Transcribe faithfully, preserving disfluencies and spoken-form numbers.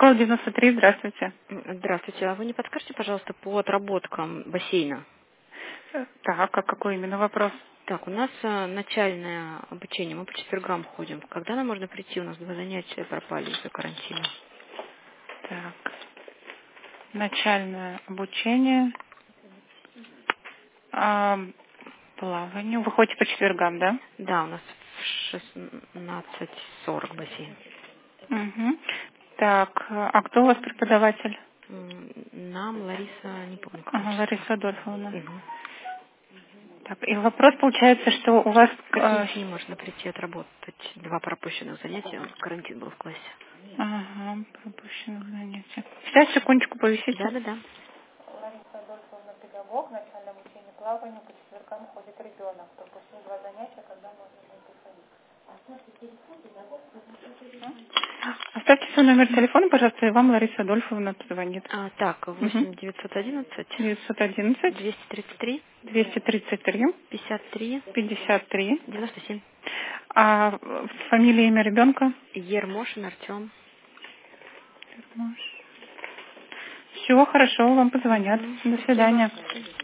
Школа девяносто три, здравствуйте. Здравствуйте. А вы не подскажете, пожалуйста, по отработкам бассейна? Так, а какой именно вопрос? Так, у нас а, начальное обучение, мы по четвергам ходим. Когда нам можно прийти? У нас два занятия пропали из-за карантина. Так, начальное обучение, а, плаванию. Вы ходите по четвергам, да? Да, у нас в шестнадцать сорок бассейн. Угу. Так, а кто у вас преподаватель? М, Нам Лариса, не помню, как Ага, отчество. Лариса Адольфовна. Мгм. Так, и вопрос получается, что у вас... Какие э, дни можно прийти отработать? Два пропущенных занятия, карантин был в классе. Ага, пропущенных занятий. Сейчас, секундочку, повисите. Да-да-да. Лариса Адольфовна, педагог, начальное обучение плаванию, по четвергам ходит ребенок. Пропустил два занятия, когда можно будет приходить. Оставьте свой номер телефона, пожалуйста, и вам Лариса Адольфовна позвонит. А, так, восемь девятьсот одиннадцать девятьсот одиннадцать двести тридцать три двести тридцать три пятьдесят три пятьдесят три. девяносто семь. А фамилия, имя ребенка? Ермошин Артем. Все, хорошо, вам позвонят. Мгм. До Спасибо. свидания.